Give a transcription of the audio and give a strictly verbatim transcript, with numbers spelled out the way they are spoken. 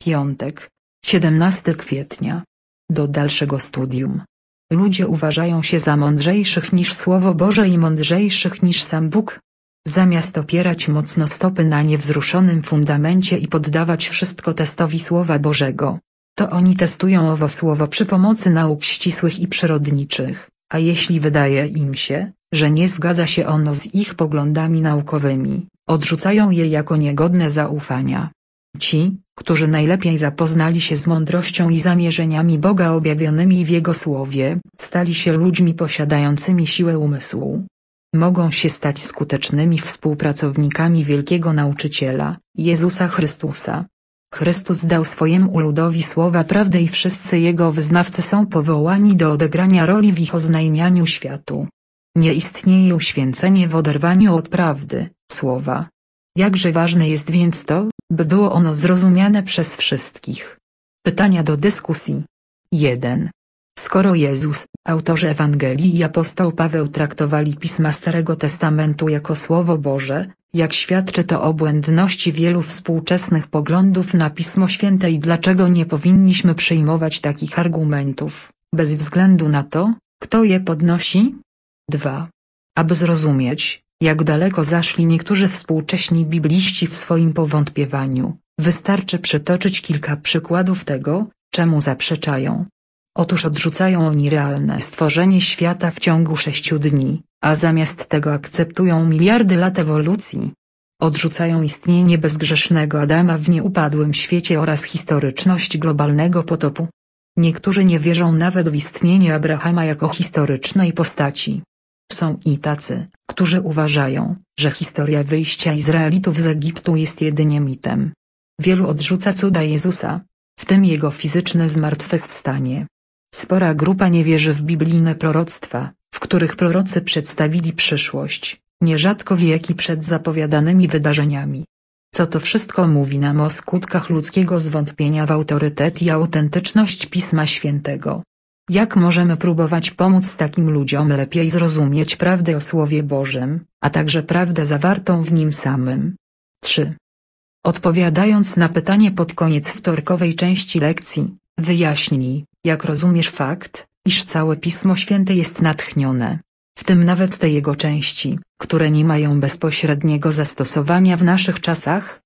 Piątek, siedemnastego kwietnia. Do dalszego studium. Ludzie uważają się za mądrzejszych niż Słowo Boże i mądrzejszych niż sam Bóg. Zamiast opierać mocno stopy na niewzruszonym fundamencie i poddawać wszystko testowi Słowa Bożego, to oni testują owo słowo przy pomocy nauk ścisłych i przyrodniczych, a jeśli wydaje im się, że nie zgadza się ono z ich poglądami naukowymi, odrzucają je jako niegodne zaufania. Ci, którzy najlepiej zapoznali się z mądrością i zamierzeniami Boga objawionymi w Jego Słowie, stali się ludźmi posiadającymi siłę umysłu. Mogą się stać skutecznymi współpracownikami wielkiego nauczyciela, Jezusa Chrystusa. Chrystus dał swojemu ludowi słowa prawdy i wszyscy Jego wyznawcy są powołani do odegrania roli w ich oznajmianiu światu. Nie istnieje uświęcenie w oderwaniu od prawdy, słowa. Jakże ważne jest więc to, by było ono zrozumiane przez wszystkich. Pytania do dyskusji. jeden. Skoro Jezus, autorzy Ewangelii i apostoł Paweł traktowali Pisma Starego Testamentu jako Słowo Boże, jak świadczy to o błędności wielu współczesnych poglądów na Pismo Święte i dlaczego nie powinniśmy przyjmować takich argumentów, bez względu na to, kto je podnosi? dwa. Aby zrozumieć, jak daleko zaszli niektórzy współcześni bibliści w swoim powątpiewaniu, wystarczy przytoczyć kilka przykładów tego, czemu zaprzeczają. Otóż odrzucają oni realne stworzenie świata w ciągu sześciu dni, a zamiast tego akceptują miliardy lat ewolucji. Odrzucają istnienie bezgrzesznego Adama w nieupadłym świecie oraz historyczność globalnego potopu. Niektórzy nie wierzą nawet w istnienie Abrahama jako historycznej postaci. Są i tacy, którzy uważają, że historia wyjścia Izraelitów z Egiptu jest jedynie mitem. Wielu odrzuca cuda Jezusa, w tym Jego fizyczne zmartwychwstanie. Spora grupa nie wierzy w biblijne proroctwa, w których prorocy przedstawili przyszłość, nierzadko wieki przed zapowiadanymi wydarzeniami. Co to wszystko mówi nam o skutkach ludzkiego zwątpienia w autorytet i autentyczność Pisma Świętego? Jak możemy próbować pomóc takim ludziom lepiej zrozumieć prawdę o Słowie Bożym, a także prawdę zawartą w nim samym? trzy. Odpowiadając na pytanie pod koniec wtorkowej części lekcji, wyjaśnij, jak rozumiesz fakt, iż całe Pismo Święte jest natchnione, w tym nawet te jego części, które nie mają bezpośredniego zastosowania w naszych czasach,